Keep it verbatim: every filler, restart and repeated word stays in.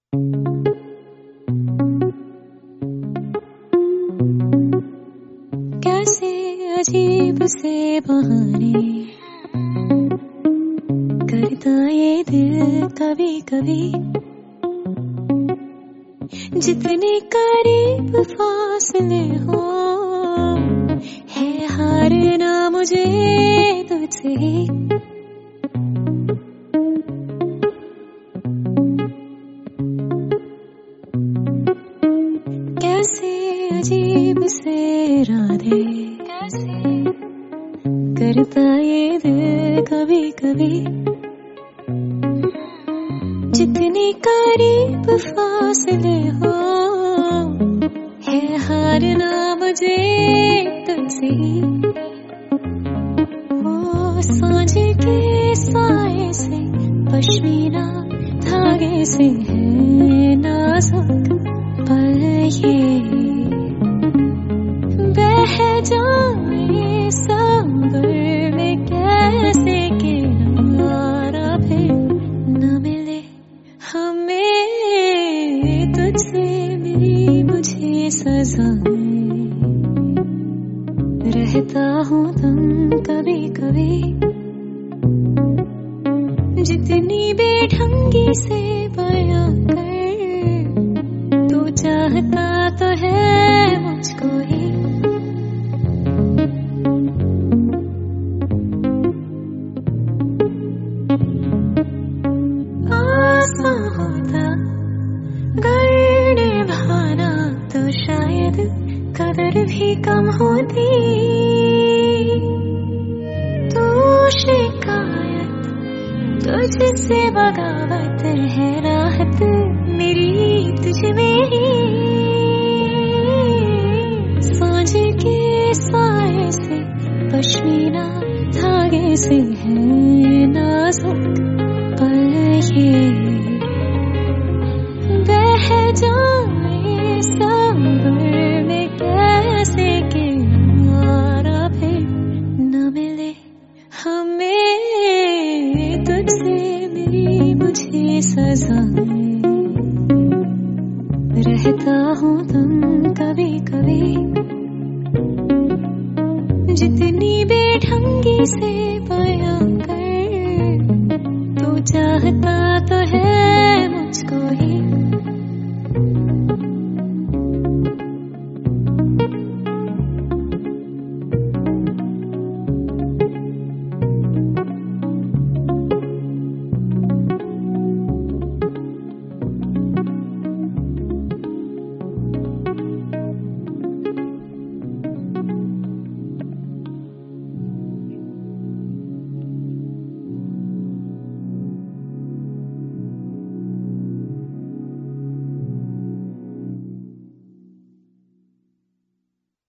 कैसे अजीब से बहाने करता ये दिल कभी कभी, जितने करीब फासले हो है हारना मुझे तुझसे। कैसे अजीब से इरादे कैसे करता ये दिल कभी कभी, जितने करीब फासले हो है हारना मुझे तुझसे। वो सांझ के साए से पश्मीना धागे से है नाजुक पल ये, बह जाए सांबर में कैसे किनारा फिर न मिले हमें तुझसे मिली मुझे सजाएं। रहता हूँ तुम कभी कभी, जितनी बेढंगी से बयां कर तू चाहता तो है मुझको ही। आसान होता गर निभाना तो शायद कदर भी कम होती। तू शिकायत तुझसे बगावत है राहत मेरी तुझ में ही। सांझ के साए से पश्मीना धागे से है नाजुक पल ये, बह जाए सांबर में कैसे किनारा फिर न मिले हमें तुझसे मिली मुझे सजाएं। रहता हूँ तुम कभी कभी, जितनी बेढंगी से बयां कर तू चाहता तो है